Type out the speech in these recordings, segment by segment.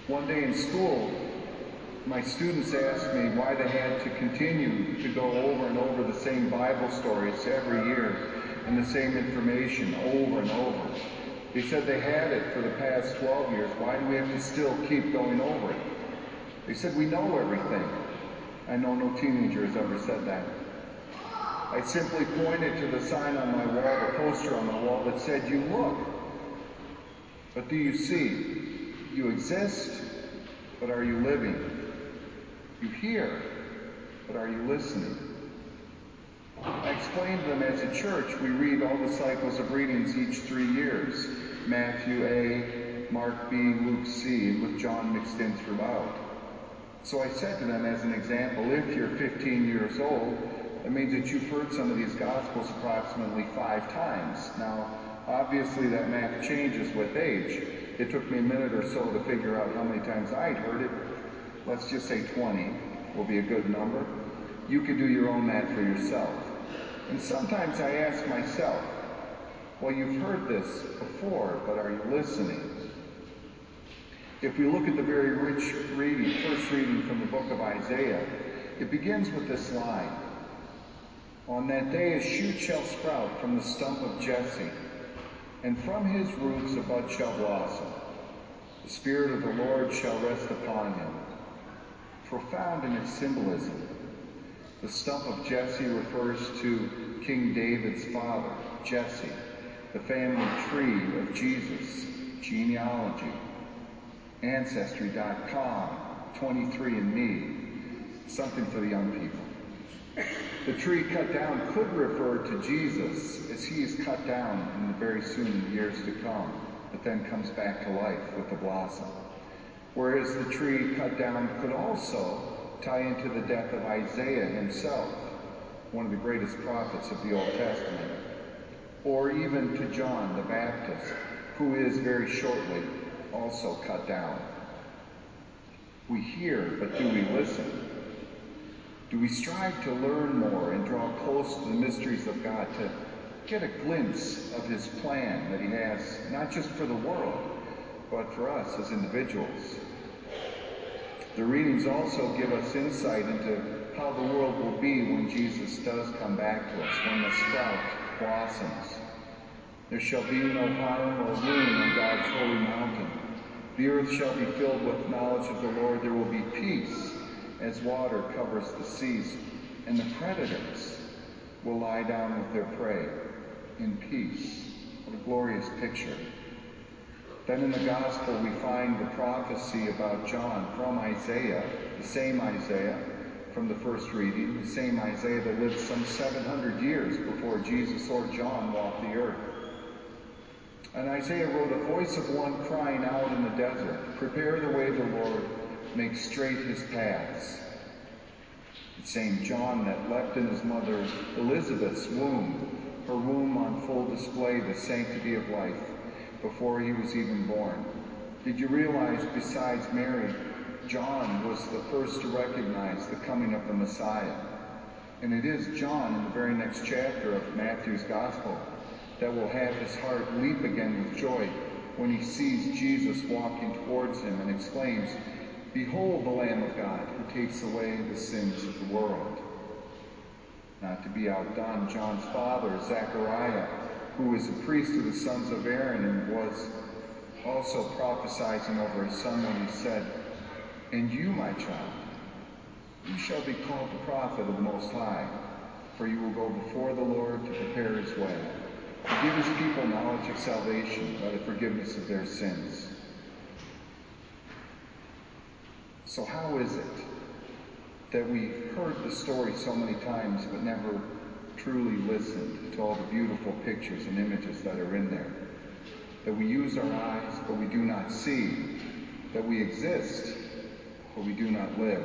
One day in school, my students asked me why they had to continue to go over and over the same Bible stories every year and the same information over and over. They said they had it for the past 12 years. Why do we have to still keep going over it? They said, we know everything. I know no teenager has ever said that. I simply pointed to the sign on my wall, the poster on the wall that said, you look, but do you see? You exist, but are you living? You hear, but are you listening? I explained to them as a church, we read all the cycles of readings each 3 years. Matthew A, Mark B, Luke C, and with John mixed in throughout. So I said to them as an example, if you're 15 years old, that means that you've heard some of these Gospels approximately 5 times. Now, obviously that math changes with age. It took me a minute or so to figure out how many times I'd heard it. Let's just say 20 will be a good number. You can do your own math for yourself. And sometimes I ask myself, well, you've heard this before, but are you listening? If we look at the very rich reading, first reading from the book of Isaiah, it begins with this line. On that day a shoot shall sprout from the stump of Jesse, and from his roots a bud shall blossom. The Spirit of the Lord shall rest upon him. Profound in its symbolism. The stump of Jesse refers to King David's father, Jesse, the family tree of Jesus, genealogy, Ancestry.com, 23andMe, something for the young people. The tree cut down could refer to Jesus as he is cut down in the very soon years to come, but then comes back to life with the blossom. Whereas the tree cut down could also tie into the death of Isaiah himself, one of the greatest prophets of the Old Testament, or even to John the Baptist, who is very shortly also cut down. We hear, but do we listen? Do we strive to learn more and draw close to the mysteries of God, to get a glimpse of his plan that he has, not just for the world, but for us as individuals? The readings also give us insight into how the world will be when Jesus does come back to us, when the sprout blossoms. There shall be no harm or ruin on God's holy mountain. The earth shall be filled with knowledge of the Lord. There will be peace as water covers the seas, and the predators will lie down with their prey in peace. What a glorious picture. Then in the Gospel we find the prophecy about John from Isaiah, the same Isaiah from the first reading, the same Isaiah that lived some 700 years before Jesus or John walked the earth. And Isaiah wrote, a voice of one crying out in the desert, prepare the way of the Lord, make straight his paths. The same John that leapt in his mother Elizabeth's womb, her womb on full display, the sanctity of life, before he was even born. Did you realize besides Mary, John was the first to recognize the coming of the Messiah? And it is John in the very next chapter of Matthew's Gospel that will have his heart leap again with joy when he sees Jesus walking towards him and exclaims, behold the Lamb of God who takes away the sins of the world. Not to be outdone, John's father, Zechariah, who is a priest of the sons of Aaron and was also prophesying over his son when he said, and you, my child, you shall be called the prophet of the Most High, for you will go before the Lord to prepare his way, to give his people knowledge of salvation by the forgiveness of their sins. So how is it that we've heard the story so many times but never truly listened to all the beautiful pictures and images that are in there? That we use our eyes but we do not see, that we exist but we do not live.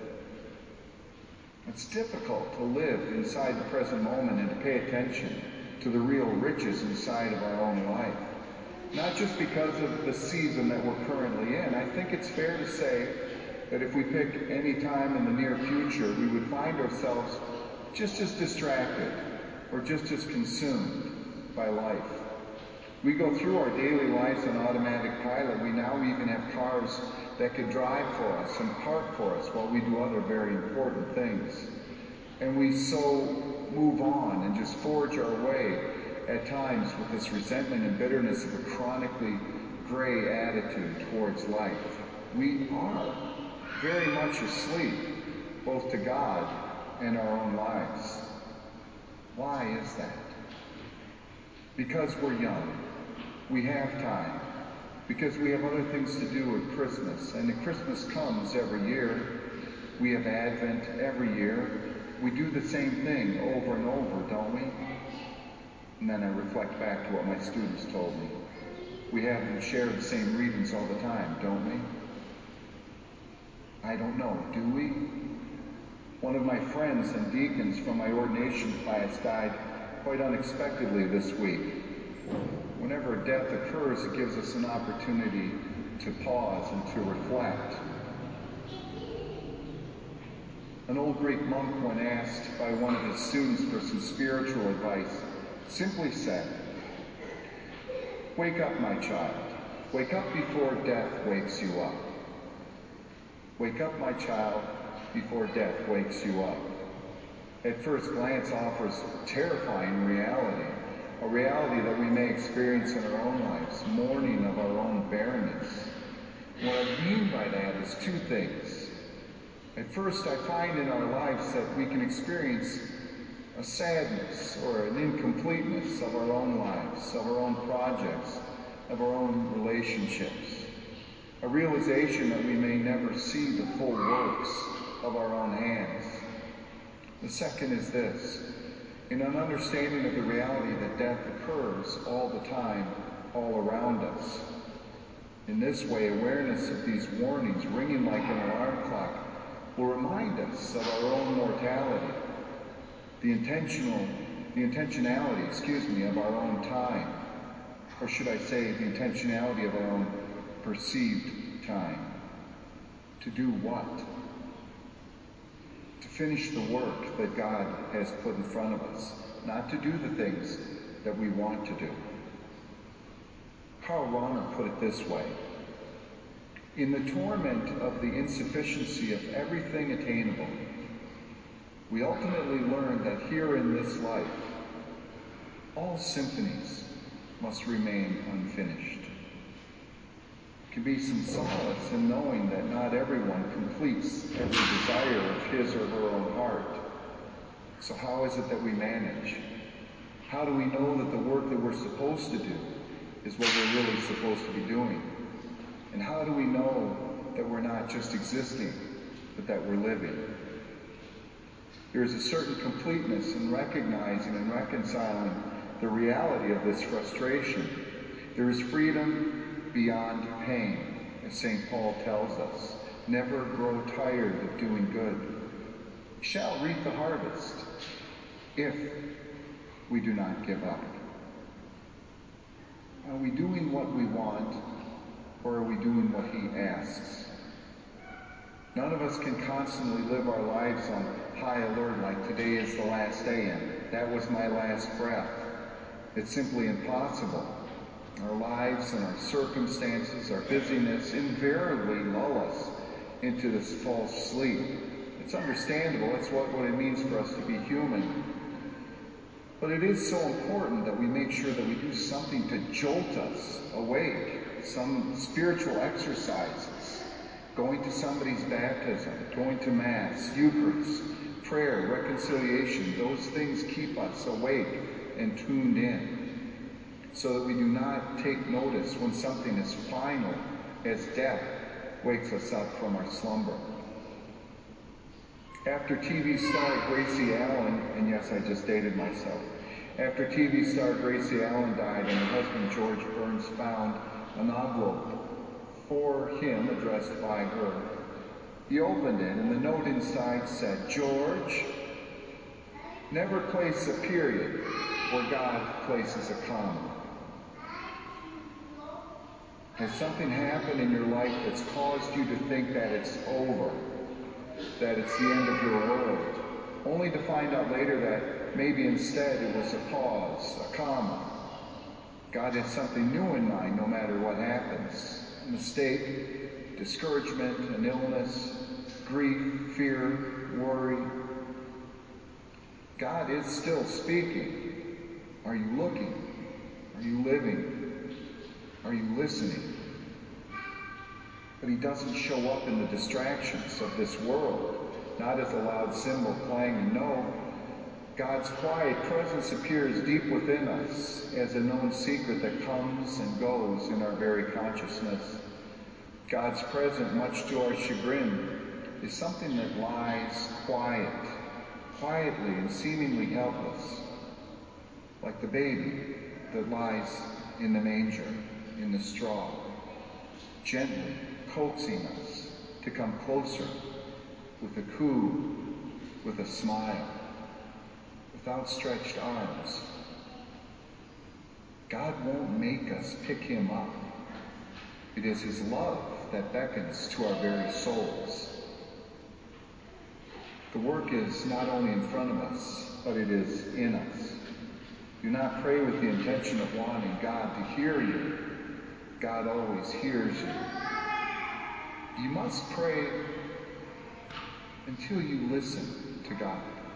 It's difficult to live inside the present moment and to pay attention to the real riches inside of our own life. Not just because of the season that we're currently in. I think it's fair to say that if we pick any time in the near future, we would find ourselves just as distracted or just as consumed by life. We go through our daily lives on automatic pilot. We now even have cars that could drive for us and park for us while we do other very important things. And we so move on and just forge our way at times with this resentment and bitterness of a chronically gray attitude towards life. We are very much asleep, both to God and our own lives. Why is that? Because we're young. We have time. Because we have other things to do at Christmas. And Christmas comes every year. We have Advent every year. We do the same thing over and over, don't we? And then I reflect back to what my students told me. We have them share the same readings all the time, don't we? I don't know, do we? One of my friends and deacons from my ordination class died quite unexpectedly this week. Whenever death occurs, it gives us an opportunity to pause and to reflect. An old Greek monk, when asked by one of his students for some spiritual advice, simply said, "Wake up, my child. Wake up before death wakes you up. Wake up, my child, before death wakes you up." At first glance offers terrifying reality, a reality that we may experience in our own lives, mourning of our own barrenness. And what I mean by that is two things. At first, I find in our lives that we can experience a sadness or an incompleteness of our own lives, of our own projects, of our own relationships. A realization that we may never see the full works of our own hands. The second is this, in an understanding of the reality that death occurs all the time, all around us. In this way, awareness of these warnings, ringing like an alarm clock, will remind us of our own mortality, the intentionality, of our own time, or should I say, the intentionality of our own perceived time. To do what? To finish the work that God has put in front of us, not to do the things that we want to do. Karl Rahner put it this way: in the torment of the insufficiency of everything attainable, we ultimately learn that here in this life, all symphonies must remain unfinished. There can be some solace in knowing that not everyone completes every desire of his or her own heart. So how is it that we manage? How do we know that the work that we're supposed to do is what we're really supposed to be doing? And how do we know that we're not just existing, but that we're living? There is a certain completeness in recognizing and reconciling the reality of this frustration. There is freedom beyond pain, as St. Paul tells us. Never grow tired of doing good. We shall reap the harvest if we do not give up. Are we doing what we want, or are we doing what he asks? None of us can constantly live our lives on high alert like today is the last day and that was my last breath. It's simply impossible. Our lives and our circumstances, our busyness invariably lull us into this false sleep. It's understandable. It's what it means for us to be human. But it is so important that we make sure that we do something to jolt us awake, some spiritual exercises, going to somebody's baptism, going to Mass, Eucharist, prayer, reconciliation. Those things keep us awake and tuned in so that we do not take notice when something as final as death wakes us up from our slumber. After TV star Gracie Allen, and yes, I just dated myself, after TV star Gracie Allen died and her husband George Burns found an envelope for him addressed by her, he opened it and the note inside said, "George, never place a period where God places a comma." Has something happened in your life that's caused you to think that it's over, that it's the end of your world, only to find out later that maybe instead it was a pause, a comma, God has something new in mind no matter what happens. A mistake, discouragement, an illness, grief, fear, worry. God is still speaking. Are you looking? Are you living? Are you listening? But he doesn't show up in the distractions of this world, not as a loud cymbal clanging. No, God's quiet presence appears deep within us as a known secret that comes and goes in our very consciousness. God's presence, much to our chagrin, is something that lies quietly and seemingly helpless, like the baby that lies in the manger, in the straw, gently coaxing us to come closer with a coo, with a smile, with outstretched arms. God won't make us pick him up. It is his love that beckons to our very souls. The work is not only in front of us, but it is in us. Do not pray with the intention of wanting God to hear you. God always hears you. You must pray until you listen to God.